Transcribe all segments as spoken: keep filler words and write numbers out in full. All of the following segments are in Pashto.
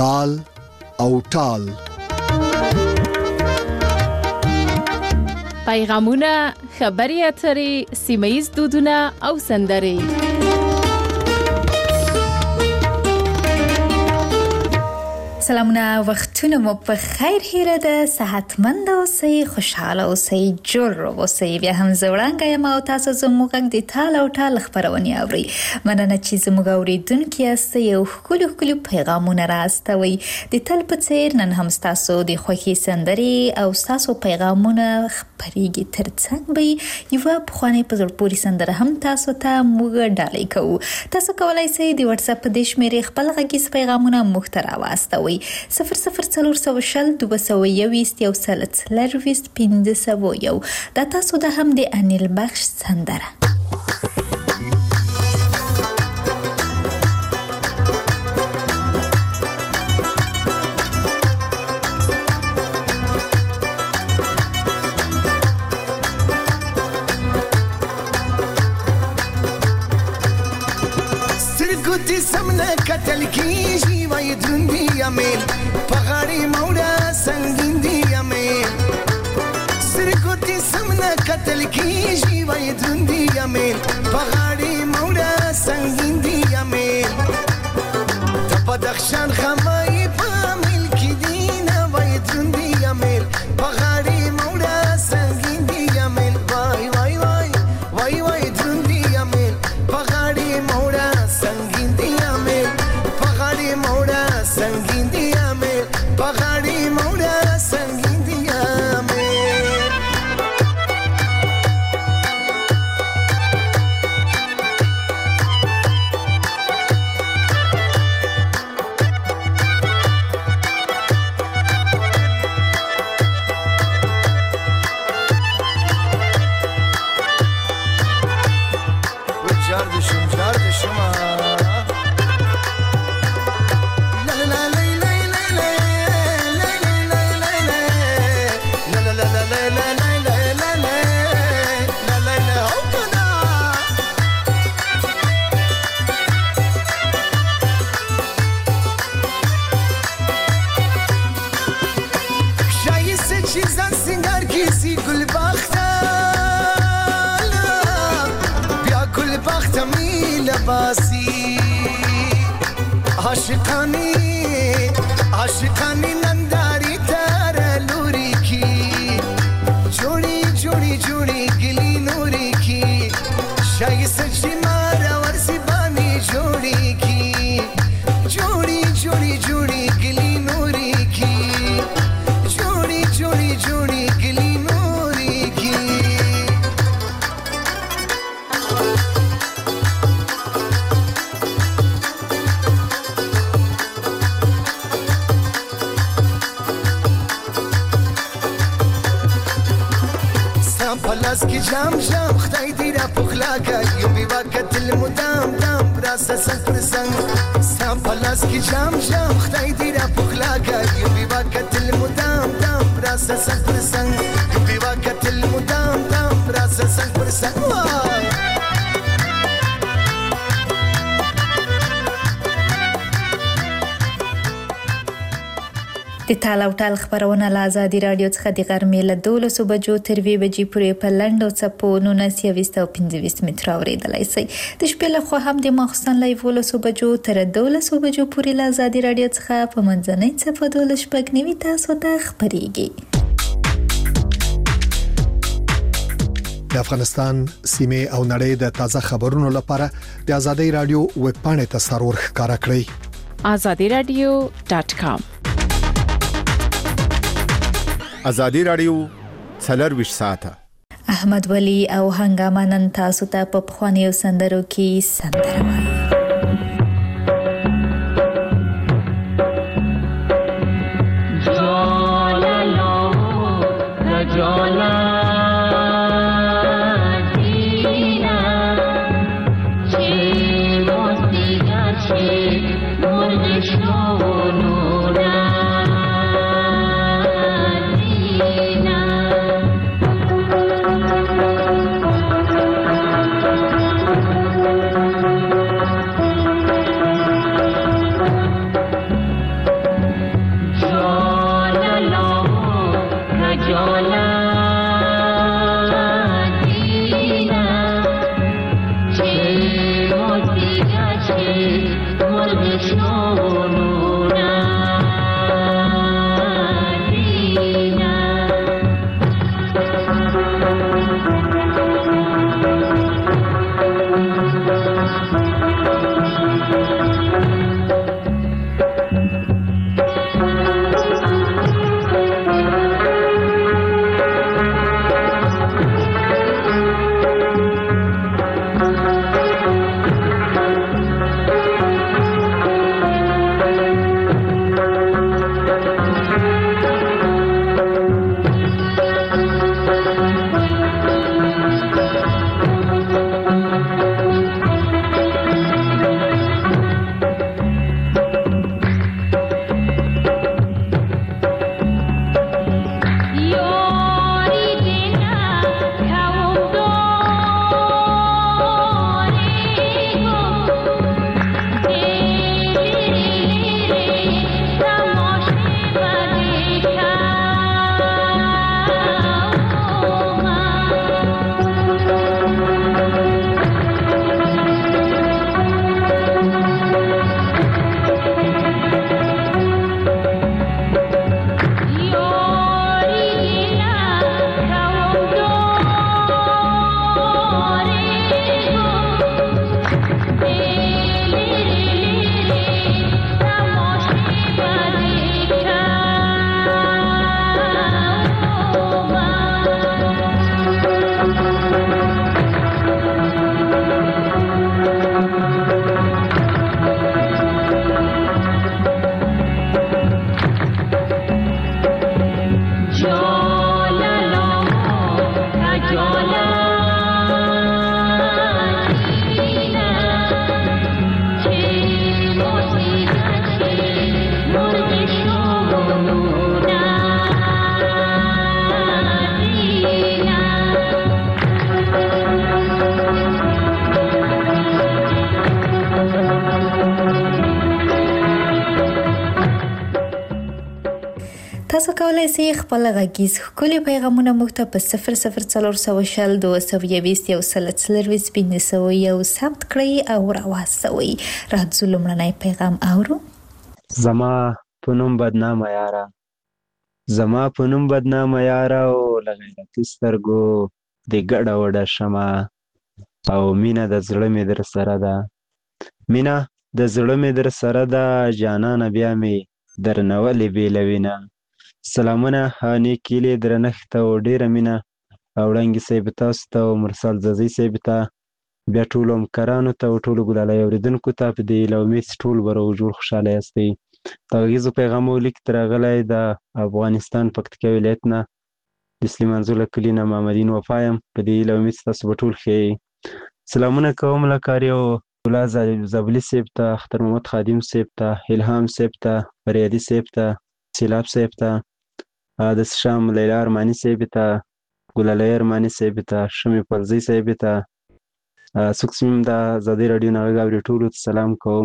تال او ټال. پیغامونه، خبري اترې، سیمه‌ییز دودونه او سندرې. سلامونه، وختونه مو په خیر هیله ده. صحتمند اوسئ، خوشحاله اوسئ، جوړ اوسئ. بیا هم زه وړاندې یم او تاسو زموږ غږ د تال او ټال خپرونې اورئ. مننه چې زموږ اورېدونکي یاست او ښکلي ښکلي پیغامونه راستوئ. د تل په څېر نن هم ستاسو د خوښې سندرې او ستاسو پیغامونه خپرېږي. ترڅنګ به یوه پخوانۍ په زړه پورې سندره هم تاسو ته موږ ډالۍ کوو. تاسو کولی شئ د واتساپ په دې شمېرې خپل غږیز پیغامونه موږ ته راواستوئ. صفر صفر څلور سوه شل دوه سوه یوویشت یو سل څلرویشت پنځه سوه یو. دا تاسو د هم د انیل بخش سندره. سترګو سمنه کتل کیږي وای دروندي امیل پغاړي موړه سنگین دی امیل. سترګو سمنه کتل کیږي وای دروندي امیل پغاړي موړه سنگین دی امیل. د بدخشان خمای په مل کې دینه وای دروندي امیل پغاړي موړه سنگین دی امیل. وای وای وای وای وای دروندي امیل پغاړي موړه سنگین دی امیل پغاړي موړه سنگین دی امیل پغاړي موړه سنگین دی امیل. وجار دي شم جار دي شما چیزان سنگار کسی گل بختالا بیا گل بختمی لباسی عاشقانی عاشقانی ننداری تر لوری کی جوڑی جوڑی جوڑی گلی نوری کی شای سچی مارا ورسی بانی جوڑی کی جوڑی جوڑی جوڑی گلی نوری کی جوڑی جوڑی جوڑی گلی نوری کی. سام پلاس کی جام جام خدای دی را پخلا کا یو بی وقت المدام دام راس سنگ پر سنگ. سام پلاس کی جام جام خدای دی را پخلا کا یو بی وقت المدام دام راس سنگ پر سنگ یو بی وقت المدام دام راس سنگ پر سنگ. د تال او ټال خبرونه له ازادي رادیو څخه د غرمې له دولسو بجو تر یوې بجې پورې په لنډو څپو نولس یوویشت او پنځه ویشت متره اورېدلی شئ. د شپې لخوا هم د ماخوستن له یولسو بجو تر دولسو بجو پورې له ازادي رادیو څخه په منځنۍ څپه دولس شپږ نوي تاسو ته خپرېږي. د افغانستان سیمه او نړۍ د تازه خبرونو لپاره د ازادي رادیو ویب پاڼې ته سرور ښکارا کړئ. azadi radio dot com. ازادي رادیو څلرویشت ساعته. احمد ولی او هنګامه نن تاسو ته په پخوانیو سندرو کې سندره وایي. تاسو کولای شئ خپل غږیز ښکلي پیغامونه موږ ته په صفر صفر څلور سوه شل دوه سوه یویشت یو سل څلرویشت پنځه سوه یو ثبت کړئ او راواستوئ. راځو لومړنی پیغام اورو. زما په نوم بدنامه یاره، زما په نوم بدنامه یاره او له غیرتي سترګو د ګډه وډه شمه او مینه د زړه مې در سره ده، مینه د زړه مې در سره ده، جانانه بیا مې درنه ولې بېلوینه. سلامونه نیک هیلې درنښت او ډېره مینه وړانګې صاحب تاسو ته او مرسل ززۍ صاحب ته، بیا ټولو همکارانو ته او ټولو ګلالۍ اورېدونکو ته په دې هیله امید چې ټول به روغ جوړ خوشحاله یاستئ. د غږیزو پیغامونو لیک ته راغلی د افغانستان پکتیکا ولایت نه د سلیمان زو له کلي نه محمد دین وفا یم. په دې هیله امید چې تاسو به ټول ښه یئ. سلامونه کوم له کاري او ګلا زابلي صاحب ته، اختر محمد خادم صاحب ته، الهام صاحب ته، فریادي صاحب ته، سیلاب صاحب ته، د شام لیلا ارماني صاحب ته، ګلالۍ ارماني صاحب ته، شمې پرزۍ صاحب ته، څوک چې د ازادۍ راډیو نه غږ اوري ټولو ته سلام کوم.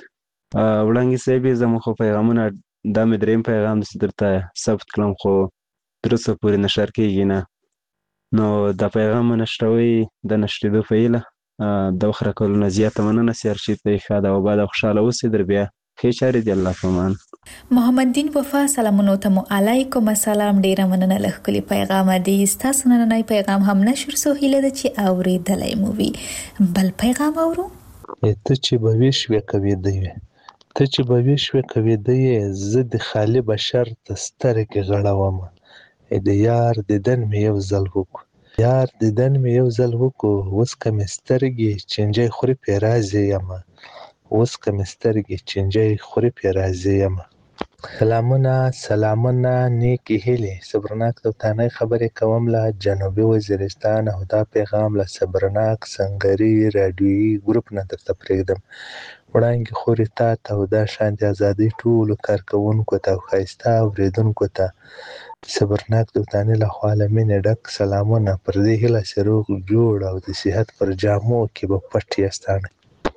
وړانګې صاحب زموږ خو پیغامونه دا مې درېیم پیغام دی چې درته ثبت کړم خو تر اوسه پورې نشر کېږي نه، نو دا پیغام نشروئ د نشرېدو په هیله د وخت راکولو نه زیاته مننه. سیارشید ته یې ښه ده او بعد خوشحاله اوسئ. در بیا ښې چارې دي. الله پامان. محمد دین وفا سلامونو ته مو علیکم السلام. ډیره مننه له ښکلي پیغامه دی. ستاسو نننی پیغام هم نشر سو هیله ده چې اورېدلی مو وي. بل پیغام اورو. ته چې به ویې شوې کوېده وې، ته چې به ویې شوې کوېده یې، زه د خالي بشر ته سترګې غړومه. د یار دیدن مې یو ځل وکړو، یار دیدن مې یو ځل وکړو، اوس که مې سترګې چینجی خوري پې راضي یمه، اوس که مې سترګې چینجی خوري پې راضي یمه. سلامونه سلامونه نیکې هیلې، صبرناک توتانی خبرې کوم له جنوبي وزیرستان او دا پیغام له صبرناک سنګري راډیویي ګروپ نه درته پرېږدم. وړانګې خورې تا ته او دا شان د ازادۍ ټولو کارکوونکو ته او ښایسته اورېدونکو ته صبرناک توتانی له خوا له مینې ډک سلامونه. پر دې هیله چې روغ جوړ او د صحت پر جامو کې به پټ یاستانه.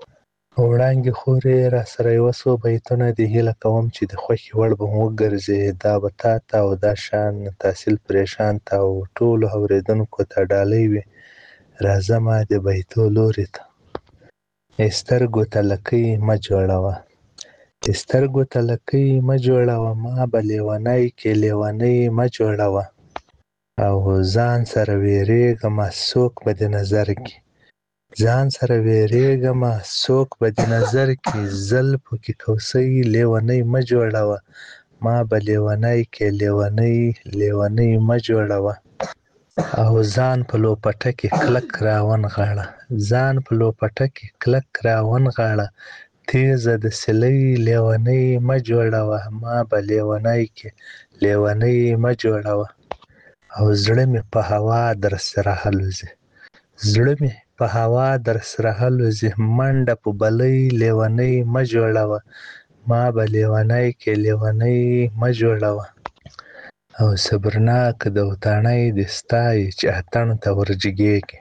وړانګې خورې را سره یوه څو بیتونه دې هیله کوم چې د خوښې وړ به مو وګرځې. دا به تا ته او دا شان تحصیل پریشان ته او ټولو اورېدونکو ته ډالۍ وي. راځمه د بیتو لورې ته، سترګو ته لکۍ مه جوړوه، سترګو ته لکۍ مه جوړوه ما به لیونی کې لیونۍ مه جوړوه او ځان سره ویرېږمه څوک به دې نظر کې ځان سره ویرېږمه څوک به دې نظر کې زلفو کې کوسۍ لیونۍ مه جوړوه ما به لیونی کې لیونۍ لیونۍ مه جوړوه او ځان په لوپټه کې کلک راونغاړه ځان په لوپټه کې کلک راونغاړه تیزه د سلۍ لیونۍ مه جوړوه ما به لیونی کې لیونۍ مه جوړوه او زړه مې په هوا در سره هلوځي زړه مې په هوا در سره هلوځي منډه په بلۍ لیونۍ مه جوړوه ما به لیونی کې لیونۍ مه جوړوه او صبرناک د وطاڼۍ دې ستایي چې اتڼ ته ورجګېږي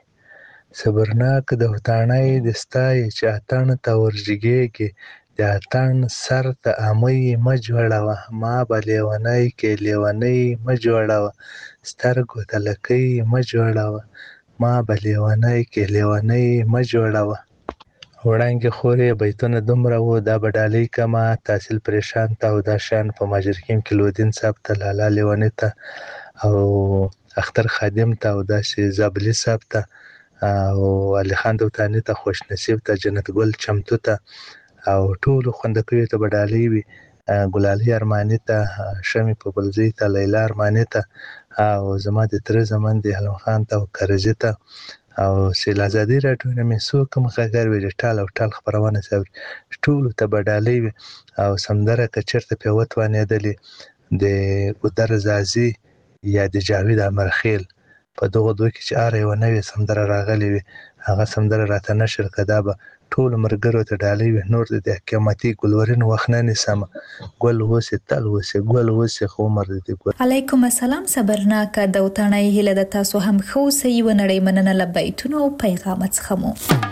صبرناک د وطاڼۍ دې ستایي چې اتڼ ته ورجګېږي د اتڼ سر ته امۍ مه جوړوه ما به لیونی کې لیونۍ مه جوړوه سترګو ته لکۍ مه جوړوه ما به لیونی کې لیونۍ مه جوړوه وړانګې خورې بیتونه دومره وو دا به ډالۍ کمه تحصیل پریشان ته او دا شیان په ماجرکیم کې لودین صاحب ته لالا لیوني ته او اختر خادم ته او داسې زابلي صاحب ته او علي خان دوتاني ته خوش نصیب ته جنت ګل چمتو ته او ټولو خوندکیو ته به ډالۍ وي ګلالي ارماني ته شمې په بلزۍ ته لیلا ارماني ته او زما د تره زمن د حلم خان ته او کرزي ته او سیل ازادي راډیو نه مې څو کوم خبر وي ټال او ټال خبرونه صبر ټولو ته به ډالۍ وي او سمندره که چېرته پې وتوانېدلې د ګودر زازي یا د جاوید امرخیل په دغو دوه کې چې هره یوه نوې سندره راغلې وي هغه سندره راته نشر که دا به ټولو ملګرو ته ډالۍ وي نور د قیامتي ګلورین وخت نه نیسمه ګل اوسې تل اوسې ګل اوسې خو عمر دې ګل علیکم السلام صبرناک د وطاڼۍ هیله د تاسو هم ښه اوسئ ونړۍ مننه له بیتونو او پیغامه څخه مو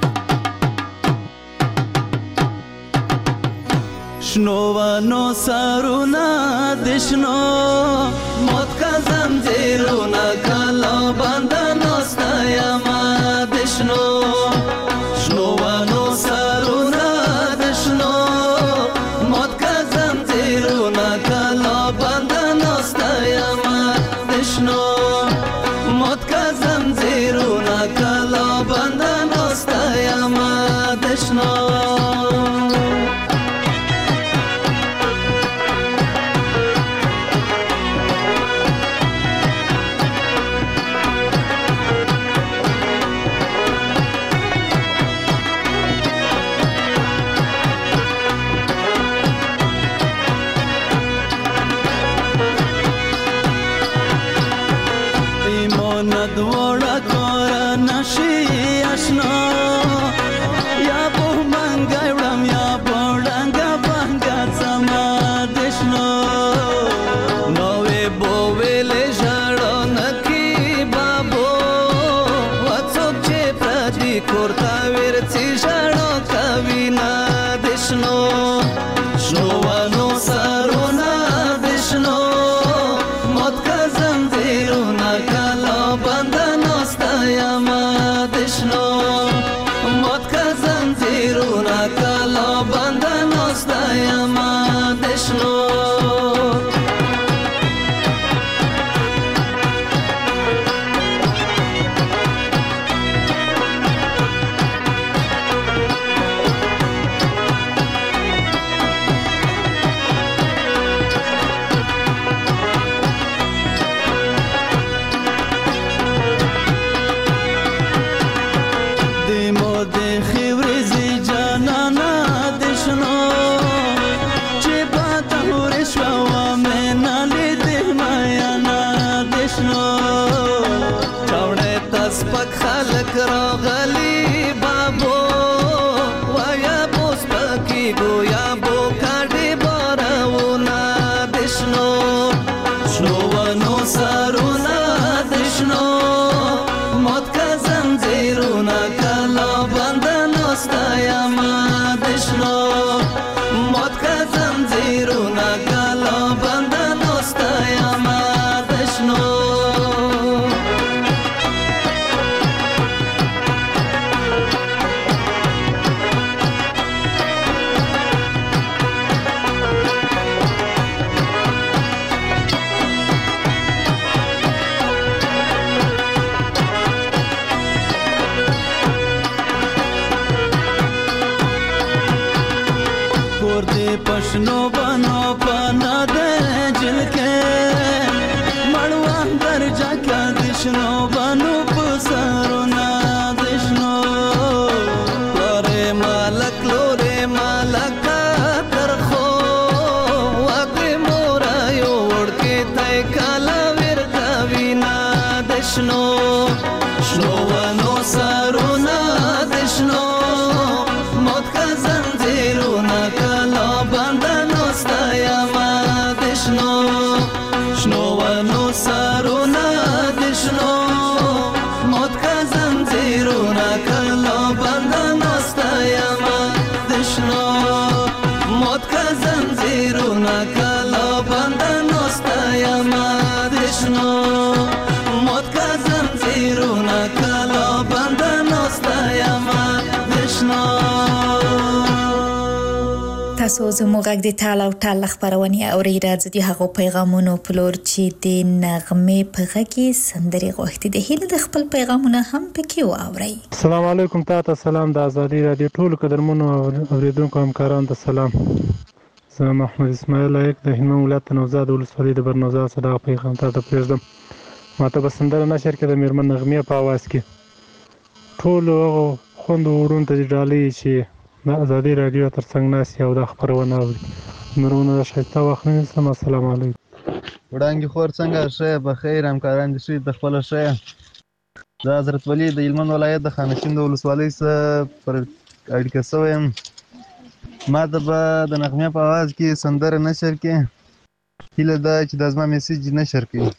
شنو ونو سرونه د شنو موت کا زنجیرونه کلا بنده ناسته یمه د شنو شنو ونو سرونه د شنو موت کا زنجیرونه کلا بنده ناسته یمه د شنو موت کا زنجیرونه کلا بنده ناسته یمه د شنو کور دې پښنو بنو پنا دې جلکه مړوان درجا کا دشنو بنو پسرونا دشنو لورې مالک لورې مالک ترخو واګې مورا یو ورکه تای کالا ورکا وینا دشنو شنو ونو سرونا دشنو موت کا زنجیرونا کلا بندنو ستایما دشنو شنو ونو سرونا دشنو موت کا زنجیرونا کلا بندنو ستایما دشنو موت کا زنجیرونا کلا بندنو ستایما دشنو موت کا زنجیرونا کلا بندنو ستایما دشنو. تاسو زموږ غږ د ټال او ټال خبرونه اوري راځي د هغو پیغامونو پلور چې د نغمه په غږی سندري غوښتي د هیله د خپل پیغامونه هم پکې واوري. السلام علیکم تاسو سلام د ازادي رادیو ټول قدرمنو اوریدونکو همکارانو ته سلام. زه محمد اسماعیل لایق د هلمند ولایت نوزاد ولسوالۍ د برنوزاد صداق پیغام ته پرېږدم. ماته به سندره نشر کې د میرمن نغمه په आवाज کې ټول خوند ورون ته ډالۍ چې د ازادي رادیو ترڅنګ ناس یو د خبرونه اوري. مرونه شایسته وخت نه سم. السلام علیکم. وړاندې خور څنګه شه په خیر همکاران دي شي د خپل شه د حضرت ولی د هلمند ولایت د خانشین د ولسوالۍ سره پر اړیکه سویم. ما ته به د نغمه په आवाज کې سندره نشر کې هیله ده چې د ازما میسج نشر کړي.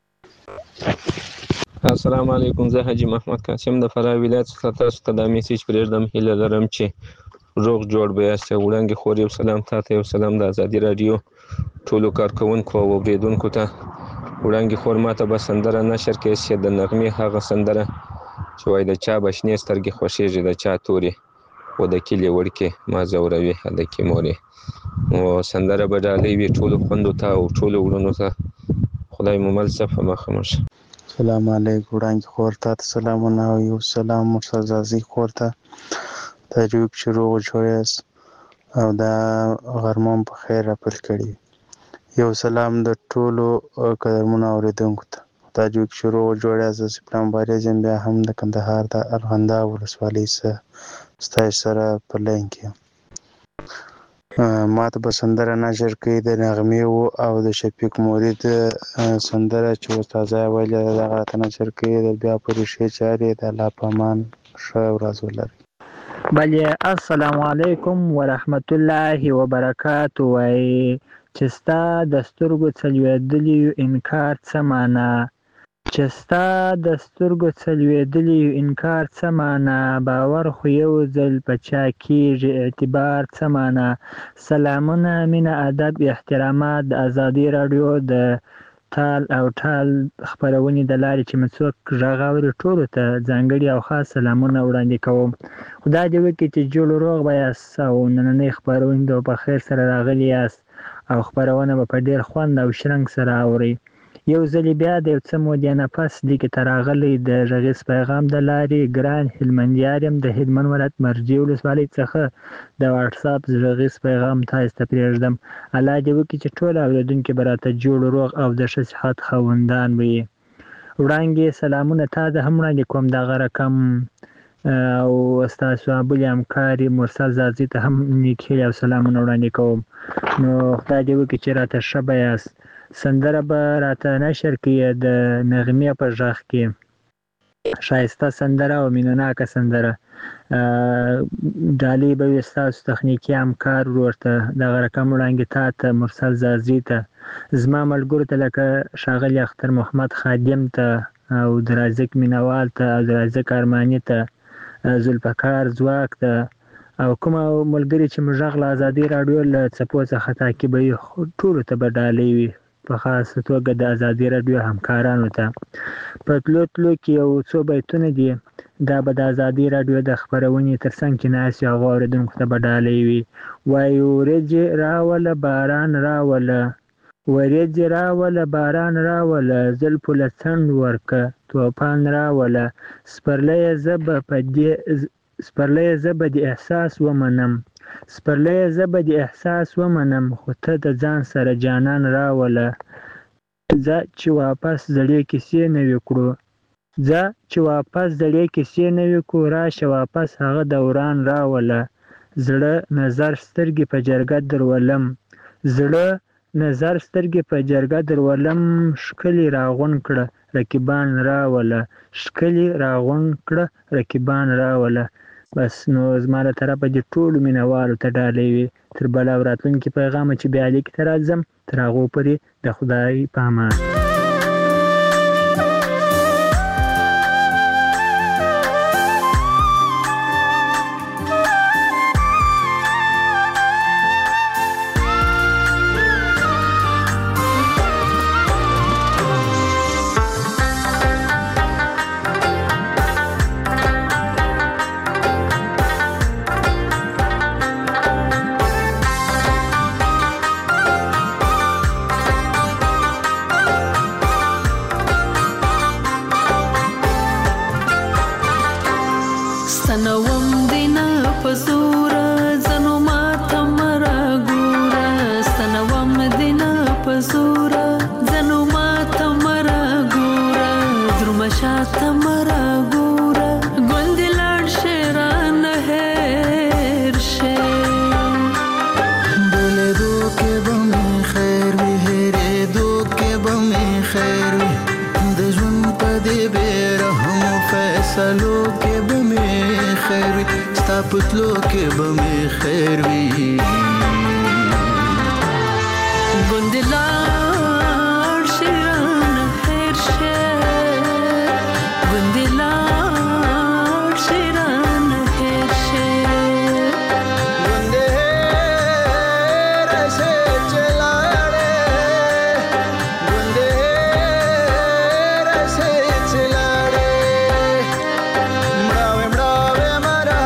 السلام علیکم. زه حاجی محمد قاسم د فراه ولایت څخه تاسو ته دا میسج پرېږدم. هیله لرم چې روغ جوړ به یاست. وړاندې خور یو سلام تاته یو سلام د ازادي رادیو ټولو کارکونکو او اوریدونکو ته. وړاندې خور ماته به سندره نشر کې چې د نغمې هغه سندره چې وای د چا بشنې سترګې خوښېږي د چا تورې و د کلي وړکې ما زوروي هلکې مورې. او سندره به ډالۍ وي ټولو خوندو ته او ټولو وړونو ته. خدای مو مل څه په مخه مو شه. سلام علیکم. وړاندې خور ته سلامونه او یو سلام مرسل زازي خور ته تاجوک شروع جوړیاس او دا غرمون په خیر راپل کړي. یو سلام د ټولو قدرمنو اوریدونکو ته. تاجوک شروع جوړیاس د سپلام بارېزم بیا هم د کندهار د ارغنده ولسوالۍ سره ستای سره په لین کې. ما ته به سندره نشر کوي د نغمې او د شفیق مرید سندره چې استاد ویل دغه راته نشر کوي د بیا پرې چارې د الله په امان ښه ورځ ولري. بله السلام علیکم ورحمت الله وبرکاته. وای چې ستا د سترګو څلوېدلي انکار څه معنا چې ستا د سترګو څلوېدلي انکار څه معنا باور خو یو ځل په چا کېږي اعتبار څه معنا. سلامونه مینه ادب احترامات د ازادي راډیو د ټال او ټال خبرونې د لارې چې مې څوک غږ اوري ټولو ته ځانګړي او خاص سلامونه وړاندې کوم. خدای دې وکړي چې جوړ روغ به یاست او نننۍ خپرونې به په خیر سره راغلي یاست او خپرونه به په ډېر خوند او شرنګ سره اورئ. یو ځلې بیا د یو څه مودې نه پس لیکې ته راغلی د غږیز پیغام د لارې ګران هلمندیار یم د هلمند ولایت مرجې ولسوالۍ څخه د واټساپ غږیز پیغام تاسو ته پرېږدم. الله دې وکړي چې ټول اورېدونکي به راته جوړ روغ او د ښه صحت خاوندان وي. وړاندې سلامونه تا ته هم وړاندې کوم دغه رقم او ستاسو ابل همکاري مرسل زازي ته هم نیک هیلې او سلامونه وړاندې کوم. نو خدای دې وکړي چې راته ښه به یاست. سندره به راته نشر کړي د نغمې په غږ کې ښایسته سندره او مینهناکه سندره. ډالۍ به وي ستاسو تخنیکي همکار ورور ته دغه رقم وړاندې تا ته مرسل زازي ته زما ملګرو ته لکه ښاغلي اختر محمد خادم ته او د رازق مینوال ته او د رازق ارماني ته ذوالفقار ځواک ته او کومه ملګري چې موږ غږ له ازادي راډیو له څپو څخه تعقیبوي ټولو ته به ډالۍ وي په خاصه توګه د ازادي راډیو همکارانو ته. په تلو تلو کې یو څو بیتونه دي دا به د ازادي راډیو د خپرونې ترڅنګ چې ناست یو هغو اورېدونکو ته به ډالۍ وي. وایي ورېځې راوله باران راوله ورېځې راوله باران راوله زلفو له څنډ ورکه توپان راوله سپرلیه زه به په دې سپرلیه زه به د احساس ومنم سپرلیه زه به دې احساس ومنم خو ته د ځان سره جانان راوله ځه چې واپس زړې کیسې نوې کړو ځه چې واپس زړې کیسې نوې کړو راشه واپس هغه دوران راوله زړه نظر سترګې په جرګه درولم زړه نظر سترګې په جرګه درولم ښکلي راغونډ کړه رقیبان راوله ښکلي راغونډ کړه رقیبان راوله. بس نو زما له طرفه دې ټولو مینهوالو ته ډالۍ وي تر بله او راتلونکي پیغامه چې بیا لیک ته راځم تر هغو پورې د خدای په امان. پتلو کې به مې خیر وي ګوندلار شیران خیر شه ګوندلار شیران خیر شه ګوندې رسې چلاړې ګوندې رسې چلاړې مړاوې مړاوې مرا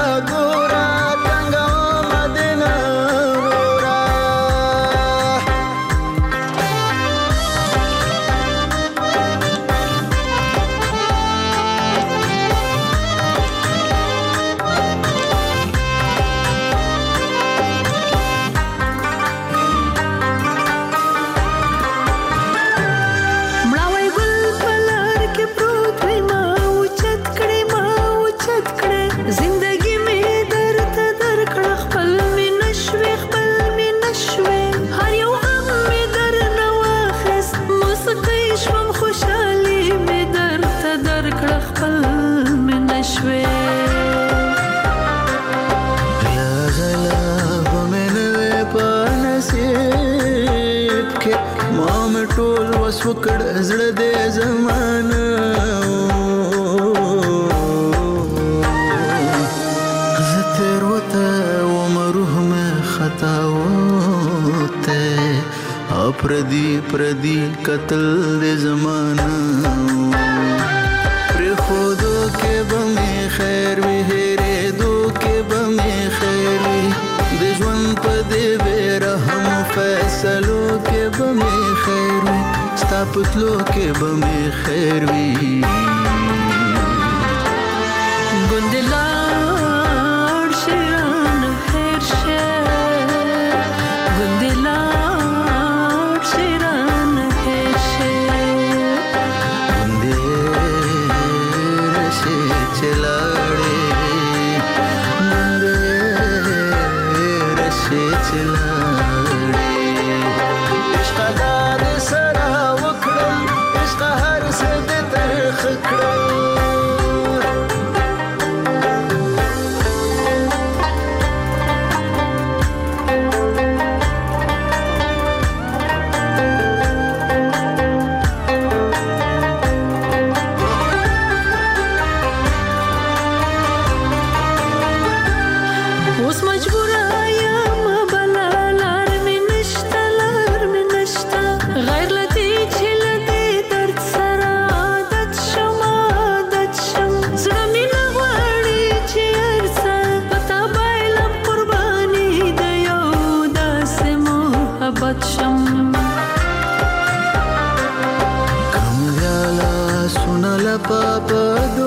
وکړ زړه دې زمانه زه تیر وته ومروح مې خطا وته اپردي پردي قتل دې زمانه پر خودو کې به مې خیر وي هېرې دو کې به مې خیر وي د ژوند په دې بې رحم فیصلو کې به مې خیر وي ستا پتلو کې به مې خیر وي ګوندلار شیران خیر شه ګوندلار شیران خیر شه ګوندې رسې چلاړې ګوندې رسې چلاړې عشق دار سره وکړم عشق هر څه دې ترخ کړم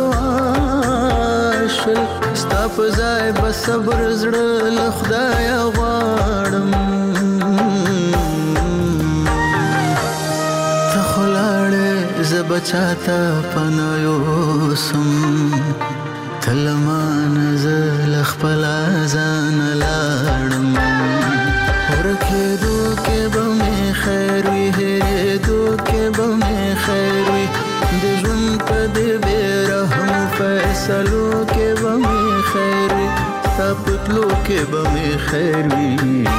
صبر زړه له خدای بچاتا پنایو سم تلما نزل خپل ځان لاړم ورکه دو کې به مې خیر وي هېرې دو کې به مې خیر وي د ژوند په دې بې رحم فیصلو کې به مې خیر وي ستا په تلو کې به مې خیر وي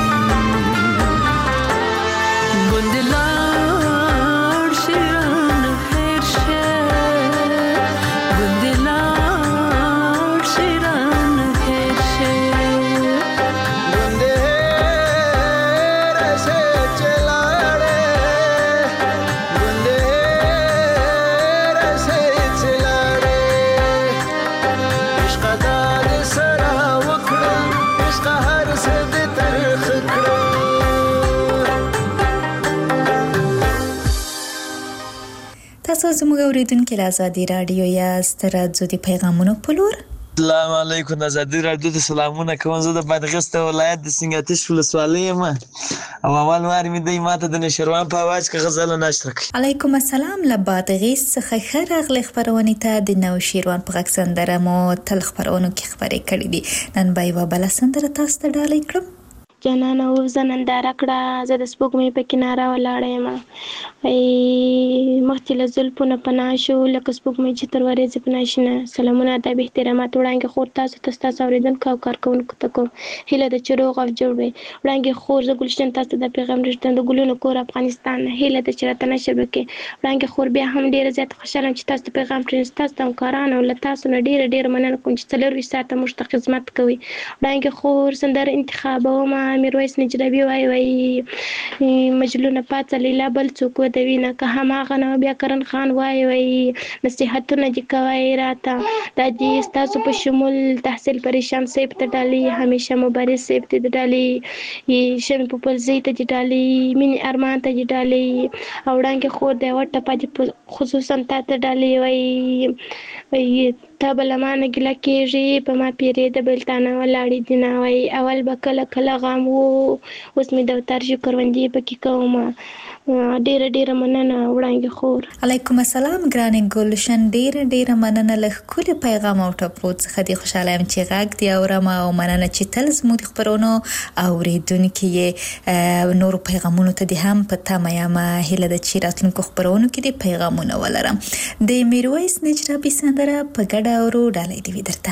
ګوندې لاړ شي رانه هېر شه ګوندې لاړ شي رانه هېر شه ګوندې هېره شي چې لاړې ګوندې هېره شي چې لاړې عشقه دا دې سره وکړه عشقه هر څه دې ترخ کړه تاسو زموږ اوریدونکو له ازادي رادیو یاست راځو د پیغامونو په لور. السلام علیکم. ازادي رادیو ته سلامونه کوم. زه د بادغیس ولایت د سنګاتش ولسوالۍ یم او اول وار مې دی ماته د نشروان په اواز کې غزل نشر کړ. علیکم السلام. له بادغیس څخه ښه راغلی خپرونې ته. د نوشیروان په غږ سندره مو تل خپرونو کې خبرې کړې دي. نن به یوه بله سندره تاسو ته ډالۍ کړم. جانانه ووځه ننداره کړه زه د سپوږمۍ په کناره ولاړه یم ای مخکې له زلفو نه پناه شو لکه سپوږمۍ چې تر ورېځې پناه شي نه. سلامونه ادب احترامات وړاندې خور تاسو ته ستاسو اورېدونکو او کارکوونکو ته کوم. هیله ده چې روغ او جوړ وئ. وړاندې خور زه ګلشن تاسو ته د پیغام رسوم د ګلونو کور افغانستان. هیله ده چې راته نشر وکړئ. وړاندې خور بیا هم ډېره زیاته خوشحاله یم چې تاسو ته پیغام پرېږدم. ستاسو د همکارانو او له تاسو نه ډېره ډېره مننه کوم چې څلرویشت ساعته موږ ته خدمت کوئ. وړاندې خور سندره انتخابومه میرویس نجربي وایي وایي مجلونه پاڅه لیلا بل څوک ودوي نه که هماغه نه بیا کرن خان وایي وایي نصیحتونه دې کوئ راته دا دې ستاسو په شمول تحصیل پریشان صاحب ته ډالۍ همیشه مبارز صاحب ته دې ډالۍ شمې پوپلزۍ ته دې ډالۍ مینې ارمان ته دې ډالۍ او وړاندې خور د یوه ټپه دې خصوصا تا ته ډالۍ وایي وایي ته به له ما نه ګیله کېږې په ما پیرېده بېلتانه ولاړې دي نه وایي اول به کله کله غم و اوس مې دفتر ژو کروندې پکې کومه. ډېره ډېره مننه وړاندې خور. علیکم السلام ګرانې ګلشن. ډېره ډېره مننه له ښکلي پیغام او ټپو څخه دې خوشحاله یم چې غږ دې اورم او مننه چې تل زموږ د خپرونو اورېدونکي یې. نورو پیغامونو ته دې هم په تمه یم. هیله ده چې راتلونکو خپرونو کې دې پیغامونه ولرم. د میرویس نجرابي سندره په ګډه اورو. ډالۍ دې وي درته.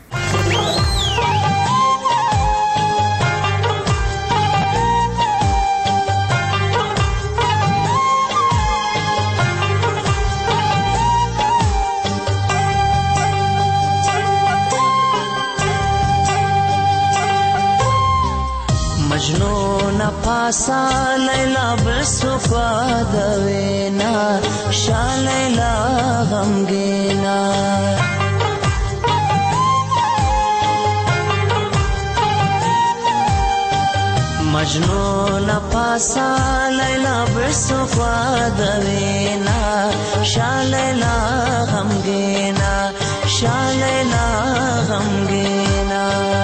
مجنون پاسا لیلا بسکوا دوینا شا لیلا غمگینا مجنون پاسا لیلا بسکوا دوینا شا لیلا غمگینا شا لیلا غمگینا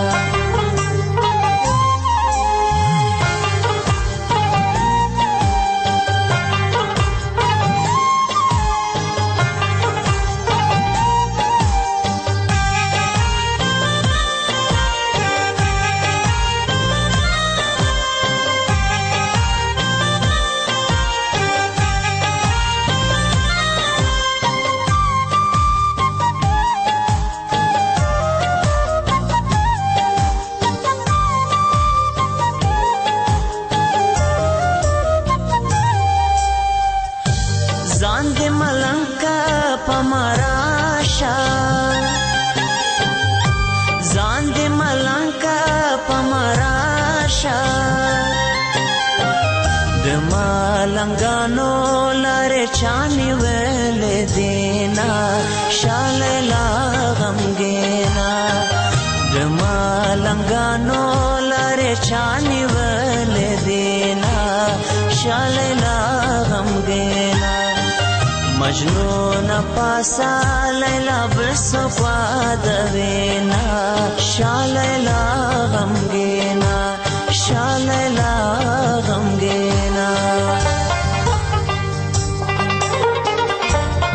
لنگانو لارے چانی ویلے دینا شالیلا غمگینا دما لنگانو لارے چانی ویلے دینا شالیلا غمگینا مجنون پاسا لیلا برسکوا دوینا شالیلا غمگینا شالیلا غمگینا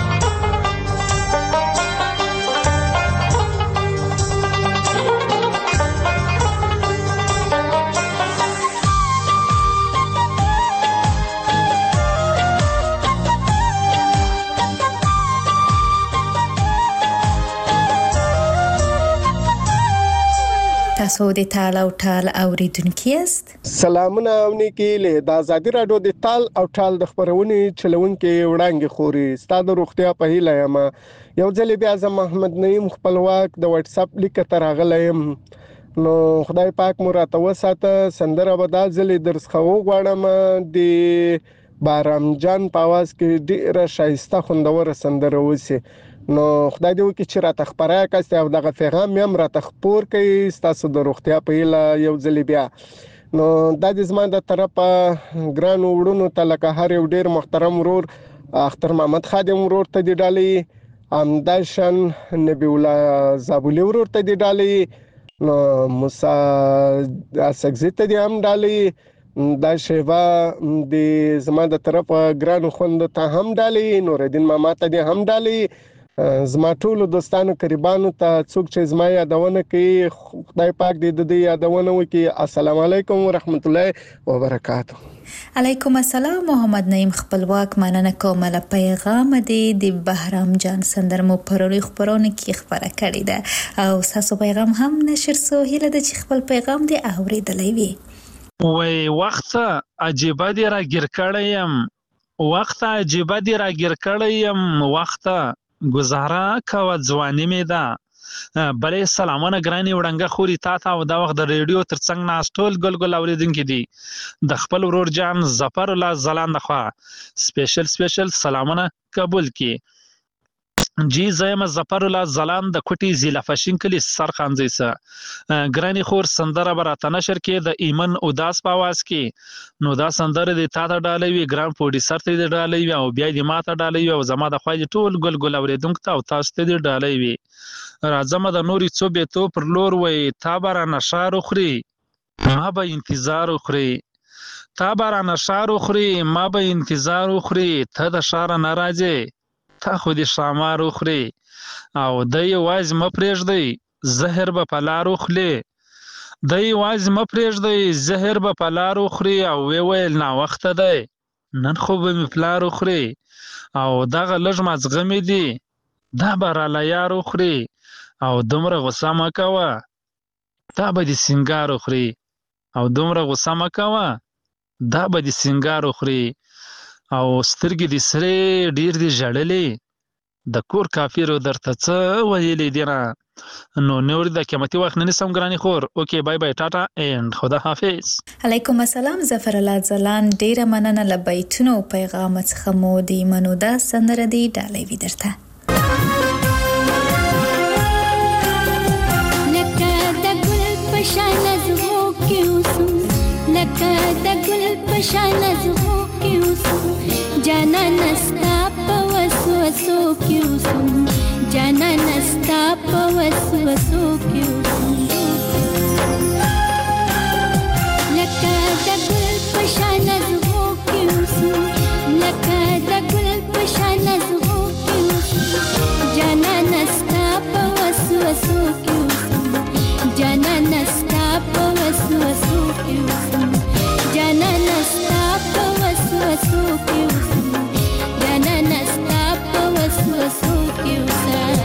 تاسو د تال او ټال اوریدونکو یاست. سلامونه اونیکی له د آزادي رادیو د تال او ټال د خبرونې چلونکو وړاندې خوري ستاسو روغتیا په هیله یم. یو ځل بیا زه محمد نعیم خپلواک د واتس اپ لیک ته راغلم. نو خدای پاک مو راته وساته. سندره به دا ځل درڅخه وغواړم د بارام جان په आवाज کې ډیره شایسته خوندور سندره وسی. نو خدای دې وکړي چې راته خبره کاست او دغه پیغام هم راته خبر کړي ستاسو د روغتیا په هیله یو ځل بیا. نو د دې زما د طرفه ګران وړونو ته لکه هر یو ډیر محترم ورور اختر محمد خادم ورور ته دی ډالي، امداشن نبی الله زابولی ورور ته دی ډالي، نو موسی اسکزی ته دی هم ډالي، دا شیوا د زما د طرفه ګران خوند ته هم ډالي، نور الدین ماما ته دی هم ډالي، زما ټول دوستانو قریبانو ته څوک چې زما یادونه کوي خدای پاک دې د دې یادونه وکړي. السلام علیکم ورحمت الله وبرکاته. علیکم السلام. محمد نعیم خپلواک مننه کوم له پیغام دې د بهرام جان سندر مو پروري خبرونه کې خبره کړې ده او تاسو پیغام هم نشر سو هله د چې خپل پیغام دې اوریدلې وي. وای وخت عجیب دی را ګر کړم، وخت عجیب دی را ګر کړم، وخت گزاره کوه ځواني مې ده. بلې سلامونه ګرانې وړانګه خوري تا ته او دا وخت د ریډیو ترڅنګ ناست ټول ګل ګل اوریدونکي دي. د خپل ورور جان ظفر الله ځلاند خوا سپیشل سپیشل سلامونه قبول کی. جی زایم ظفر الله ځلاند د کوټي ضلع فشین کلی سرخانځي سه ګرانې خور سندره براته نشر کې د ایمن اداس په आवाज کې. نو دا سندره د تا ته ډالې وی ګران پروډوسر ته د ډالې وی او بیا د ما ته ډالې وی او زما د خوای ټول ګل ګل اوریدونکو ته او تاسو ته د ډالې وی. راځم د نوري څو به تو پر لور وی تا بار نشار خوري ما به انتظار خوري، تا بار نشار خوري ما به انتظار خوري، ته د شار ناراضي تا خو دې شامار خوري او د یواز م پرېږدي زهر به په لارو خوري، د یواز م پرېږدي زهر به په لارو خوري او وی ویل نا وخت دی نن خو به می پلارو خوري او دغه لږ مازغه مې دي دا به را لیارو خوري او دومره غصه مه کوه دا به د سینګارو خوري او دومره غصه مه کوه دا به د سینګارو خوري او سترګې د سرې ډیر دي ژړلې د کور کافیرو درته څه ویلې دي نه. نو نور د قیمتي وخت نه نسم ګرانې خور. اوکې بای بای ټاټا اینډ خدا حافظ. علیکم السلام ظفر الله ځلان ډیره مننه له بیتونو پیغام څخه مو دی منو دا سندره دی ډالې وی درته. لکه د ګل په شان زغو کې اوسم، لکه د ګل په شان زغو کې اوسم، جانا نستا په وسوسو کې اوسم، جانا نستا په وسوسو کې اوسم، لکه د ګل په شان زغو کې اوسم، لکه د ګل په شان زغو کې اوسم، جانا نستا په وسوسو کې اوسم، جانا نستا په وسوسو کې اوسم، جانا نستا په وسوسو کې اوسم، جانا نستا په وسوسو کې اوسم.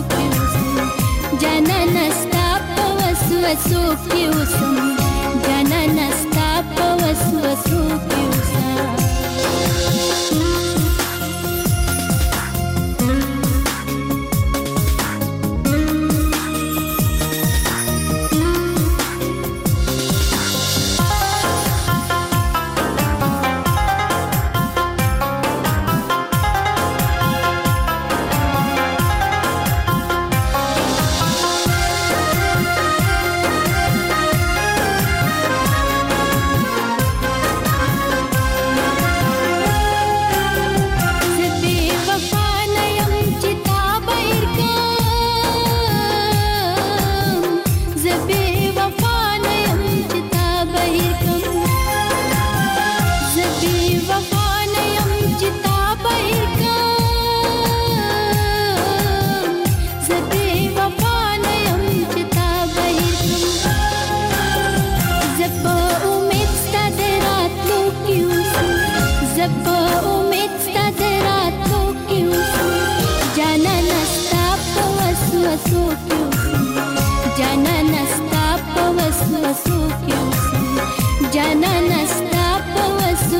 وسوک یوسم جانا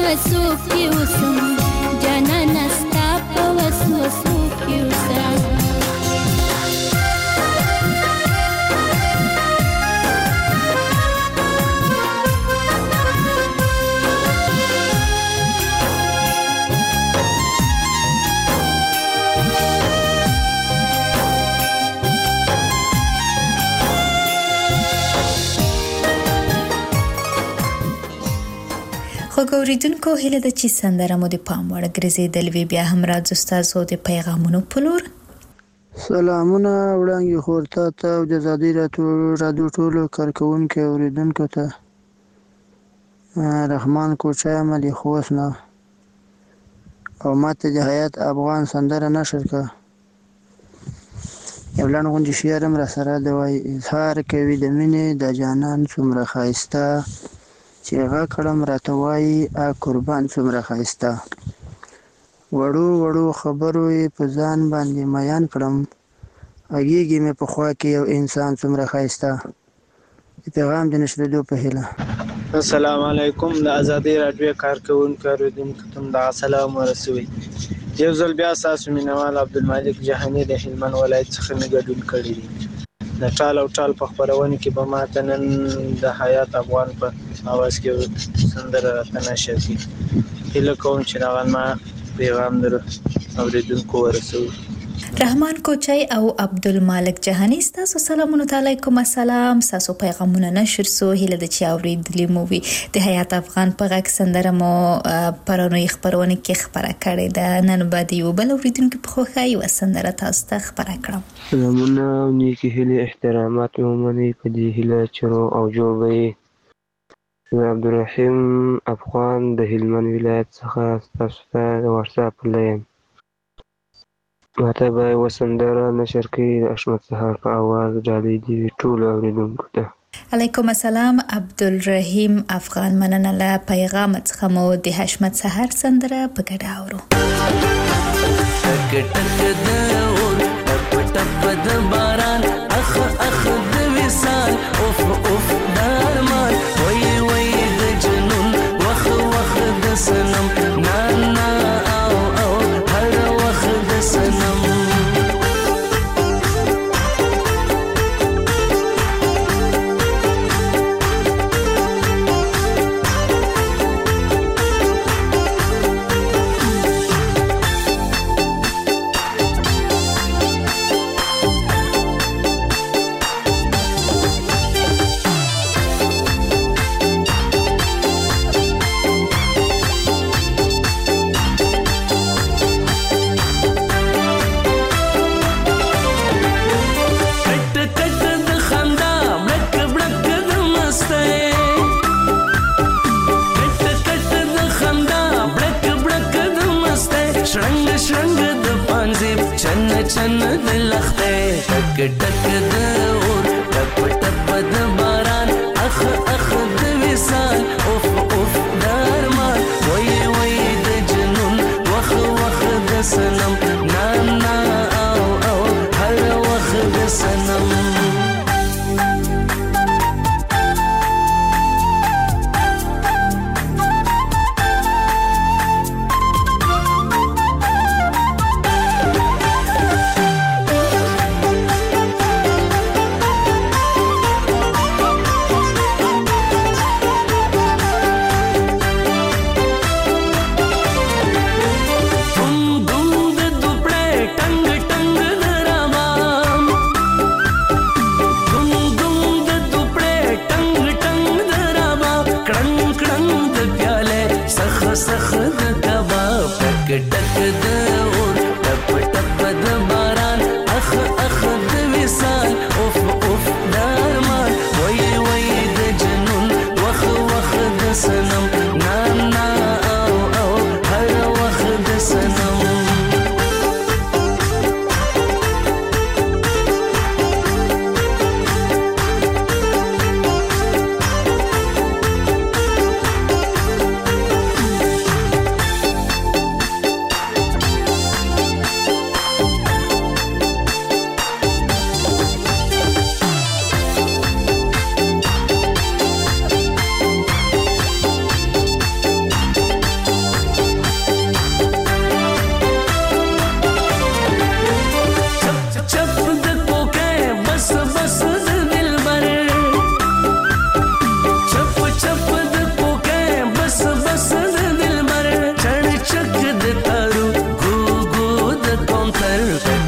وسوسو کې اوسم جانانه ستا په وسوسو کې اوسم خو ګوریدونکو هیله ده چې سندره مو د پام وړ ګرځېدل وي. بیا هم راځو ستاسو د پیغامونو په لور. سلامونه وړاندې خورته ته او د ازادي راډیو ټولو کارکوونکو اوریدونکو ته. رحمان کوچا عملی خوست نه او ماته د حیات افغان سندره نشر کا یو لړ غونډې شعر هم را سره دی وای اظهار کوي د مینې د جانان څومره ښایسته چې هغه کړم راته وایي ا قربان څومره ښایسته وړو وړو خبرو یې په ځان باندې میان کړم اګیږي مې په خوا کې یو انسان څومره ښایسته. د پیغام د نشریدو په هیله. السلام علیکم د ازادي راډیو کارکوونکو اوریدونکو ته د سلام ورسوي. یو ځل بیا تاسو مینوال عبدالمالک جهانی د هلمند ولایت څخه مې ګډون کړی دی. د ټال او ټال په خپرونه کې به ماته نن د حیات افغان په اواز کې سندره راته نشر کړي. هیله کوم چې دا ما پیغام در اوریدونکو ورسوي. رحمان کوچای او عبدالمالک جهانی ستاسو سلامونه علیکم السلام. تاسو پیغامونه نشر سو هیله د چا اوریدلی مو وي. د حیات افغان په غږ سندره مو پرونی خبرونه کې خبره کړې ده. نن بعد یو بل اوریدونکو په خوخای و سندره تاسو ته خبره کړم. سلامونه او نیکی هیله احترامات مو مني په دې هیله چرو او جوړوي. عبدالرحیم افغان د هلمند ولایت څخه تاسو ته واتساپ لایم. ماته به وسندره نشر کړي د اشمت سهار په اواز ډالۍ دی ټول اوریدونکو ته. علیکم السلام عبدالرحیم افغان مننه له پیغام څخه مو د حشمت سهار سندره په ګډه اورو. ټک ټک د اور ټپ ټپ د باران اخ اخ د وصال اوف اوف درمان وای وای د جنون وخ وخ د سنم نا نا او او هر وخ د سنم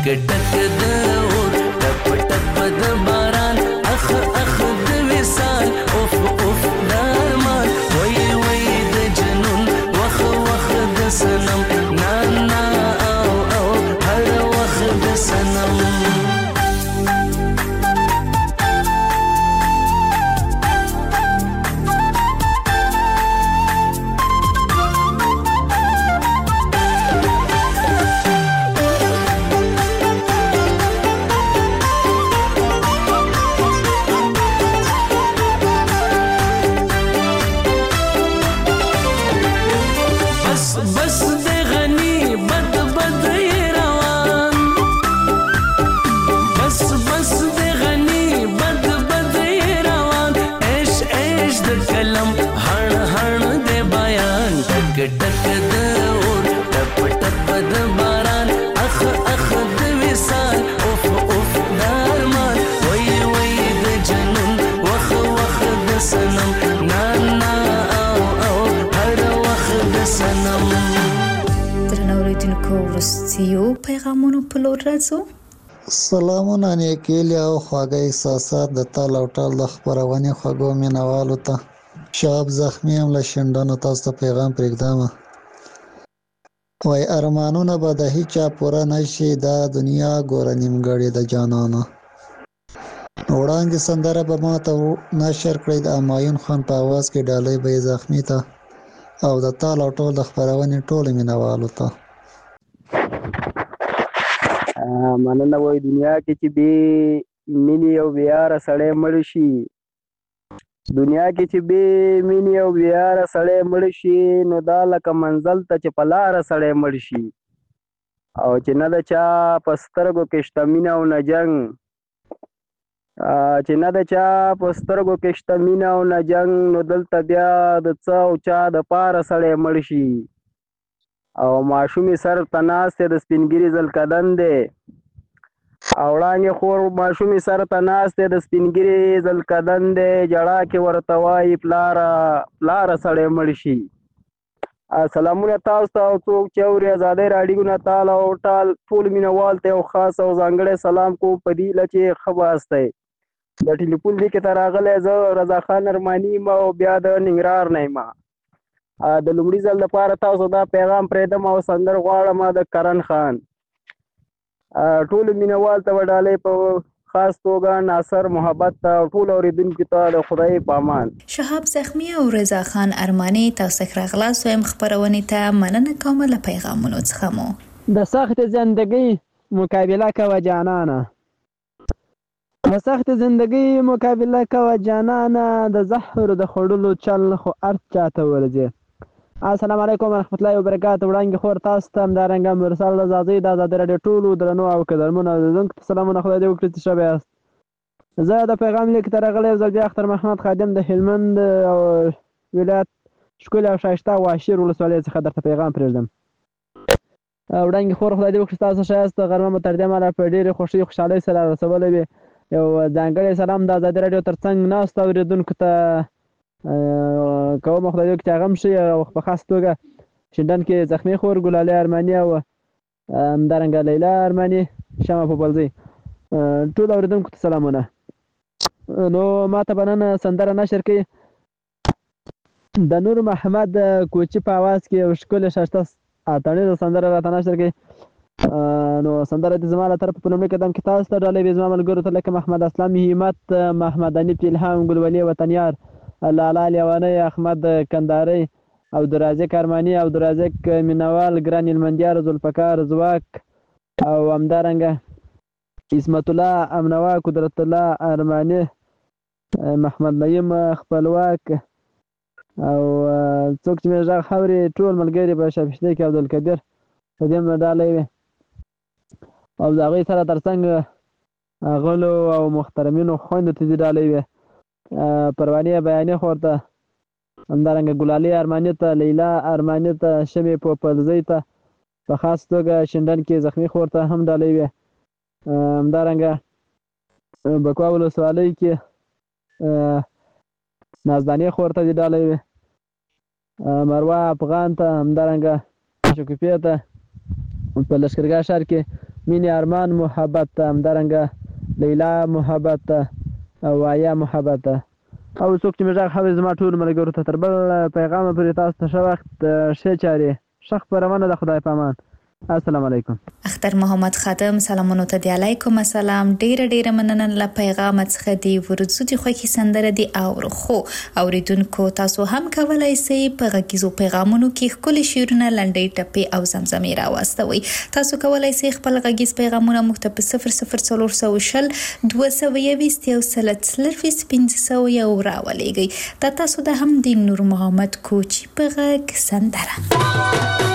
ټک د اور ټپ ټپ د باران اخ اخ د وصال اوف اوف د ارمان وای وای د جنون وخ وخ د سنم نا نا او او هر وخ د سنم ټک د اور ټپ ټپ د باران اخ اخ د وصال اوف اوف د ارمان وای وای د جنون وخ وخ د سنم نا نا او او هر وخ د سنم. درنو اوریدونکو وروستیو پیغامونو په لور راځو. سلامونه نیکیلی او خواږه احساسات د تال او ټال د خپرونې خوږو مینوالو ته. شاب زخمی هم له شنډانو تاسو ته پیغام پرېږدم. وای ارمانونه به د هیچا پوره نشي دا دنیا ګوره نیمګړې د جانانه. وړاندې سندره به ما ته نشر کړئ د امایون خان په اواز کې ډالۍ به یې زخمی ته او د تال او ټول د خپرونې ټولو مینوالو ته. مننه. وای دنیا کې چې بې مینې او بېیاره سړی مړ شي دنیا کې چې بې مینې او بېیاره سړی مړ شي نو دا لکه منزل ته چې په لاره سړی مړ شي او چې نه د چا په سترګو کې شته مینه او نه جنګ چې نه د چا په سترګو کې شته مینه او نه جنګ نو دلته بیا د څه او چا د پاره سړی مړ شي او ماشومې سر ته ناست دی د سپینګیري زلکدن دی او وړانګې خور ماشومې سر ته ناست دی د سپینګیري زلکدن دی جړا کې ورته وایي پلاره پلاره سړی مړ شي. سلامونه تاسو ته او څوک چې اوري ازادۍ راډیو نه تال او ټال ټول مینوال ته یو خاص او ځانګړی سلام کوم په دې هیله چې ښه باست دی. د ټلیفون لیک ته راغلی زه رضا خان ارماني یم او بیا د ننګرهار نه یم. د لومړي ځل لپاره تاسو دا پیغام پرېږدم او سندر غواړم د کرن خان. ټولو مینوال ته وډالۍ په خاص توګه ناصر محبت ته ټول اوریدونکو ته د خدای په امان. شهاب زخمی او رضا خان ارماني تاسو ښه راغلاست وایم خپرونې ته مننه کوم له پیغامونو څخه مو. د سخت زندگی مقابله کوه جانانه د سخت زندگی مقابله کوه جانانه د زهر د خوړلو چل خو ارت چاته ورځي. السلام علیکم ورحمت الله وبرکاته. وړاندې خور تاسو ته همدارنګه مرسل رضاځي د ازادۍ راډیو ټولو درنو او قدرمنو اورېدونکو ته سلامونه. خدای دې وکړي چې ښه یاست. زه د پیغام لیک ته راغلی یم زلبیا اختر محمد خادم د هلمند ولایت ښکلې او ښایسته واشیر ولسوالۍ څخه درته پیغام پرېږدم. وړاندې خور خدای دې وکړي تاسو ښه یاست. غرمه مو تر دې مهاله په ډېرې خوښۍ خوشحالۍ سره رسولی وي. یو ځانګړی سلام د ازادۍ راډیو تر څنګ ناستو اورېدونکو ته کوم خدای دې وکړي چې هغه هم ښه او په خاص توګه شینډن کې زخمي خور ګلالۍ ارماني او همدارنګه لیلا ارماني شمع پوپلزۍ ټول اورېدونکو ته سلامونه. نو ما ته به نن سندره نشر کوي د نور محمد کوچي په اواز کې یو ښکلې ښایسته اتڼیزه سندره راته نشر کوي. نو سندره دې زما له طرفه په لومړي قدم کې تاسو ته ډالۍ وي زما ملګرو ته لکه محمد اسلام همت محمد انیف الهام ګلولي وطنیار لالا لیوانی احمد کنداری او درازک ارمانی او درازک مینوال ګران المندیار ذوالفقار زواک او همدارنګه اسمت الله امنوا قدرت الله ارمانی محمد نعیم خپلواک او څوک چې مې غږ خاوري ټول ملګري په شپشته کې عبدالقدیر په دې مډالۍ وي او د هغوی سره تر څنګ غلو او محترمینو خویندو ته دې ډالۍ وي. پروانې بیانې خور ته همدارنګه ګلالۍ ارماني ته لیلا ارماني ته شمې پوپلزۍ ته په خاص توګه شینډن کې زخمي خور ته هم ډالۍ وي. همدارنګه بکوا ولسوالۍ کې نازدانې خور ته دې ډالۍ وي. مروه افغان ته همدارنګه شکوفې ته په لښکرګاه ښار کې مینې ارمان محبت ته، همدارنګه لیلا محبت ته او وایا محبت ته او څوک چې مې غږ حوي زما ټولو ملګرو ته تر بل پیغامه پورې تاسو ته ښه وخت، ښې چارې، ښه خپرونه د خدای په امان. السلام علیکم. اختر محمد خادم سلامونو ته دی. علیکم السلام. ډیره ډیره مننه له پیغام څخه دی. ورځو دي خوښي سندره دی او خو اوریدونکو تاسو هم کولای شئ په غږیزو پیغامونو کې خپل شعرونه لنډۍ ټپې او زمزمې راوستوي. تاسو کولای شئ خپل غږیز پیغامونه موږ ته په صفر صفر څلور سوه شل دوه سوه یوویشت یو سل څلرویشت پنځه سوه یو راولېږئ. دا تاسو د هم د نور محمد کوچي په غږ سندره.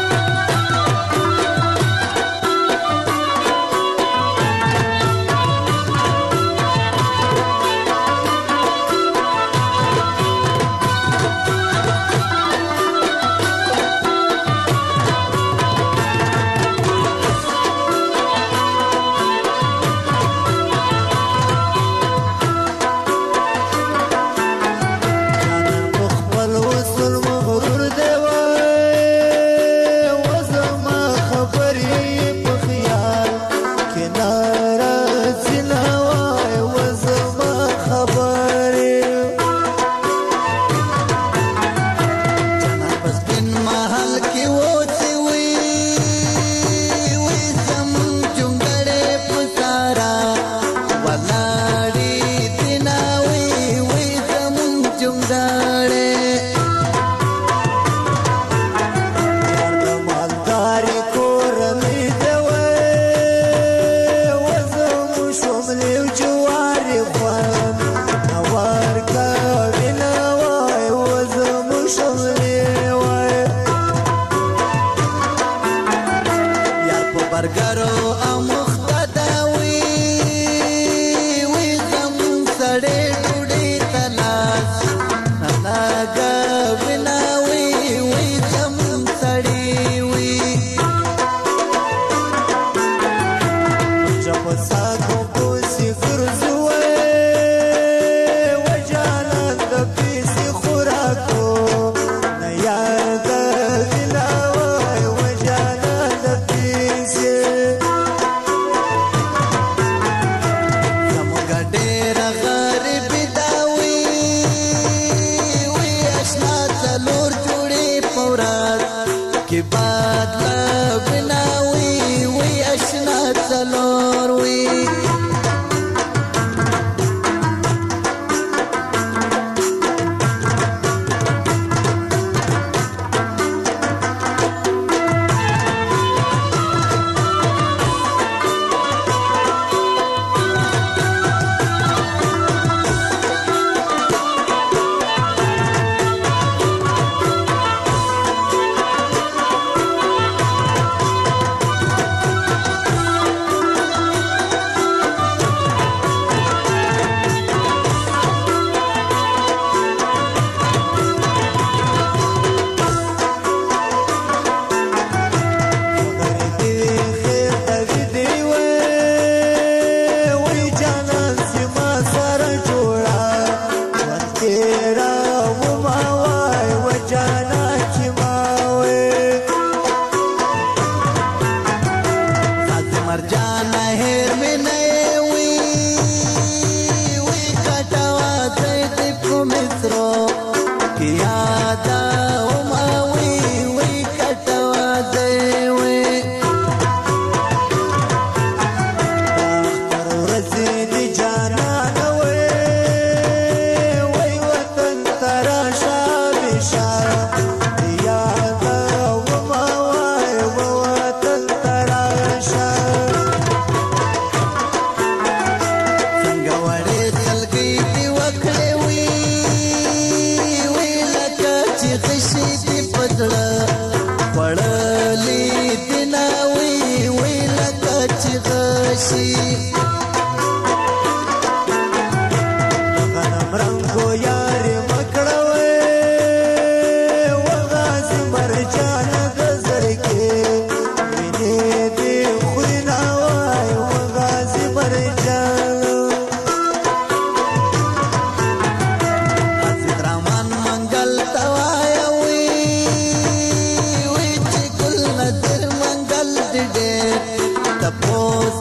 تپوس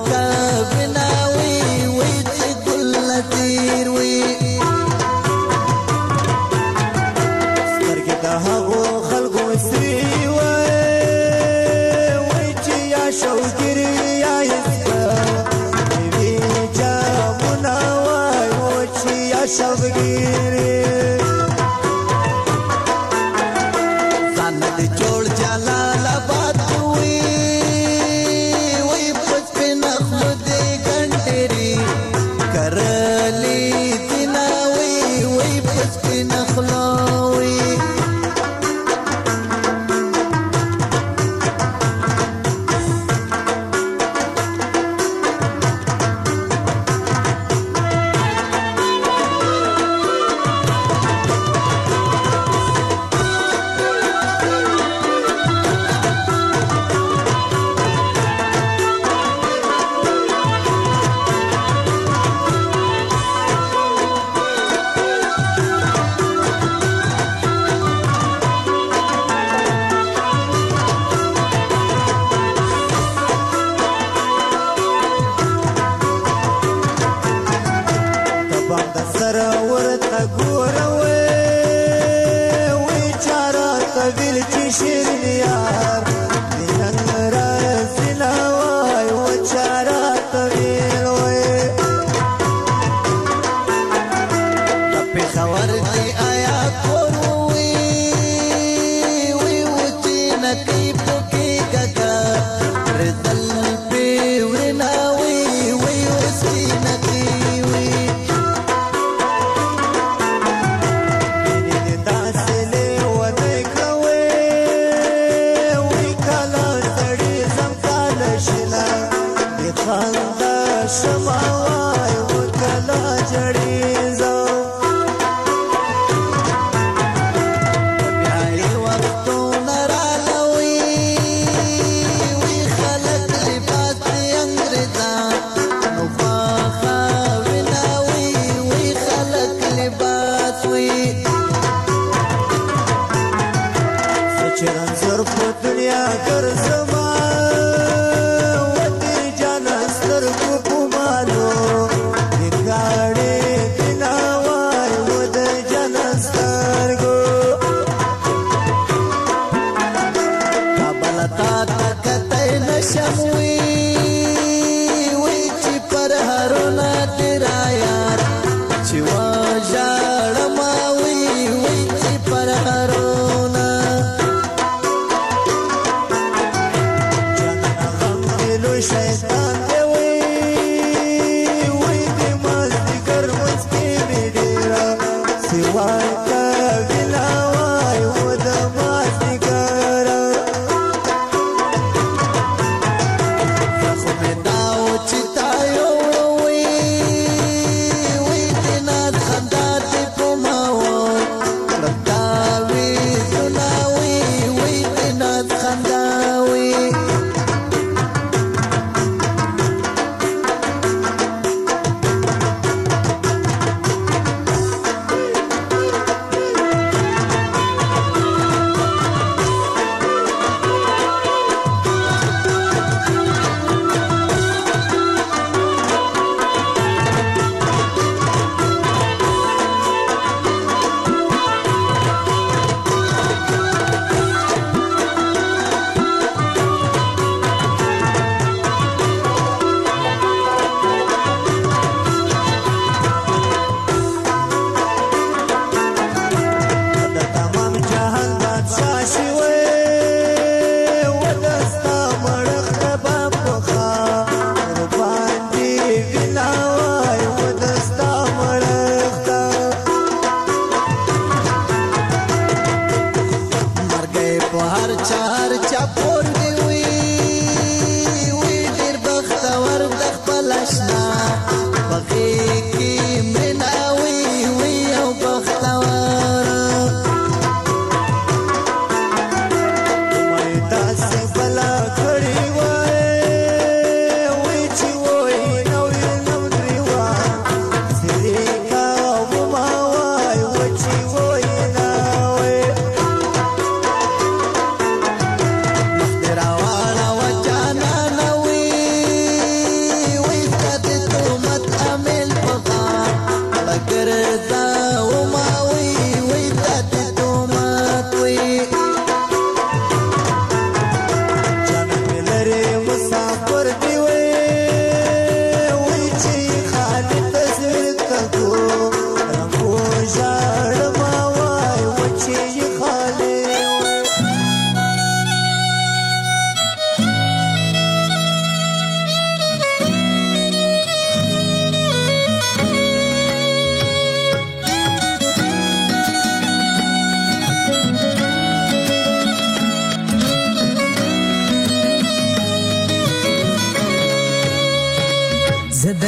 شوګری یا یستا وی جامونه وای وچی یا شوګری ځان دې جوړ جلال آباد وی وی پس په نخلو دې ګنډری کرلی دینا وی وی پس په نخلو وی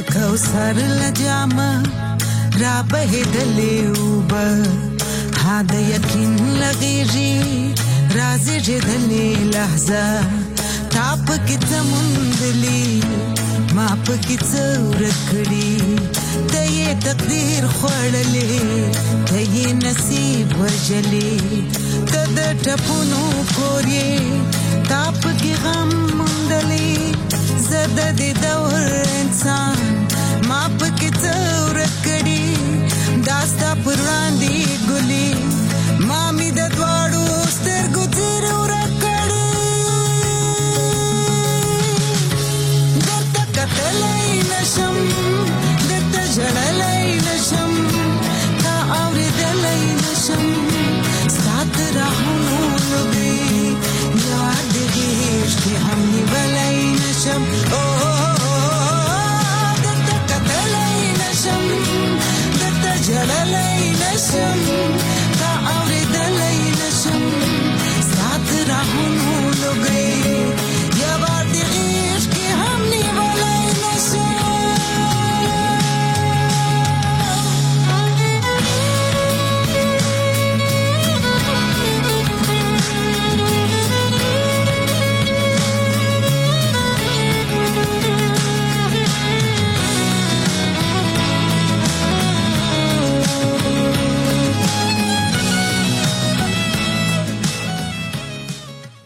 کوثر لجامه را بهیدلې اوبه ها د یقین لغېږي رازېږېدلې لحظه تا پکې څه موندلي ما پکې څه ورک کړي ته یې تقدیر خوړلې ته یې نصیب وژلې ته د ټپونو کور یې تا پکې غم موندلې زه د دې دور انسان ما پکې څه ورک کړي دا ستا پر وړاندې